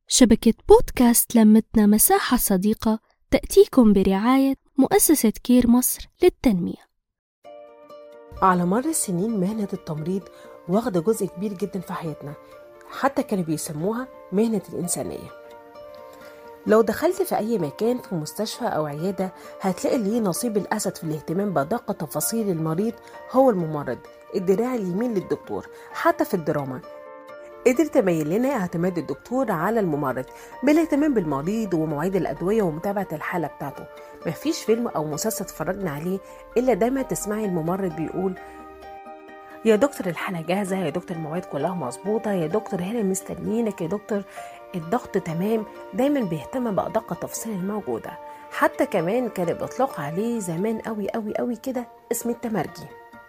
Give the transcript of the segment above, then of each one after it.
شبكة بودكاست لمتنا مساحة صديقة تأتيكم برعاية مؤسسة كير مصر للتنمية. على مر السنين مهنة التمريض واخدة جزء كبير جدا في حياتنا، حتى كانوا بيسموها مهنة الإنسانية. لو دخلت في أي مكان في مستشفى أو عيادة هتلاقي ليه نصيب الأسد في الاهتمام بدقة تفاصيل المريض هو الممرض، الدراع اليمين للدكتور. حتى في الدراما قدر تبين لنا اعتماد الدكتور على الممرض بالاهتمام بالمريض ومواعيد الأدوية ومتابعة الحالة بتاعته. مفيش فيلم أو مسلسل اتفرجنا عليه إلا دايما تسمعي الممرض بيقول: يا دكتور الحالة جاهزة، يا دكتور المواعيد كلها مظبوطة، يا دكتور هنا مستنيينك، يا دكتور الضغط تمام. دايما بيهتم بأدق التفاصيل الموجودة. حتى كمان كان بيطلق عليه زمان قوي قوي قوي كده اسم التمرجي.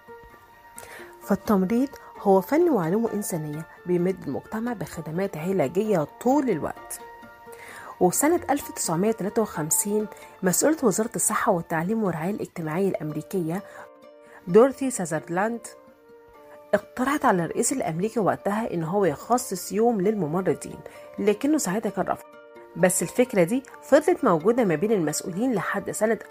فالتمريض هو فن وعلوم إنسانية بيمد المجتمع بخدمات علاجية طول الوقت. وسنة 1953 مسؤولة وزارة الصحة والتعليم والرعاية الاجتماعية الأمريكية دورثي ساذرلاند اقترحت على الرئيس الأمريكي وقتها إن هو يخصص يوم للممرضين، لكنه ساعتها كان رفض. بس الفكرة دي فضلت موجودة ما بين المسؤولين لحد سنة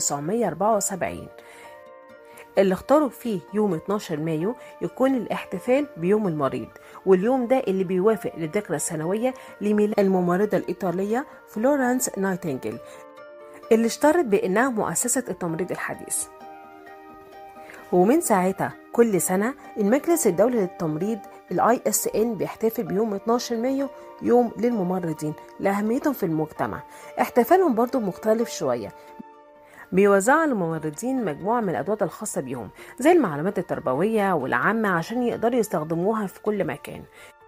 1974 اللي اختاروا فيه يوم 12 مايو يكون الاحتفال بيوم المريض، واليوم ده اللي بيوافق للذكرى السنوية لميلاد الممرضة الإيطالية فلورانس نايتنجل اللي اشتهرت بأنها مؤسسة التمريض الحديث. ومن ساعتها كل سنة المجلس الدولي للتمريض ISN بيحتفل بيوم 12 مايو يوم للممرضين لأهميتهم في المجتمع. احتفالهم برضو مختلف شوية، بيوزعوا على الممرضين مجموعة من الأدوات الخاصة بيهم زي المعلومات التربوية والعامة عشان يقدروا يستخدموها في كل مكان.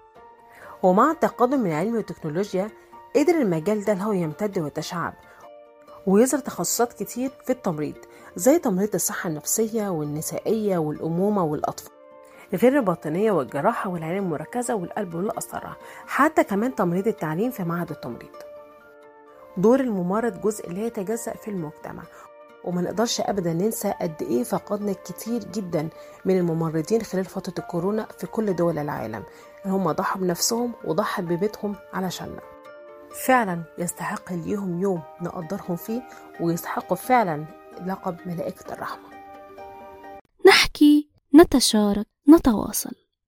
ومع التقدم العلمي والتكنولوجيا قدر المجال ده هو يمتد ويتشعب ويظهر تخصصات كتير في التمريض زي تمريض الصحة النفسية والنسائية والأمومة والأطفال، غير الباطنية والجراحة والعناية المركزة والقلب والقسطرة، حتى كمان تمريض التعليم في معهد التمريض. دور الممرض جزء لا يتجزأ في المجتمع، وما نقدرش أبدا ننسى قد إيه فقدنا كتير جدا من الممرضين خلال فترة الكورونا في كل دول العالم. هم ضحوا بنفسهم وضحوا ببيتهم علشاننا. فعلا يستحق ليهم يوم نقدرهم فيه، ويستحقوا فعلا لقب ملائكة الرحمة. نحكي، نتشارك، نتواصل.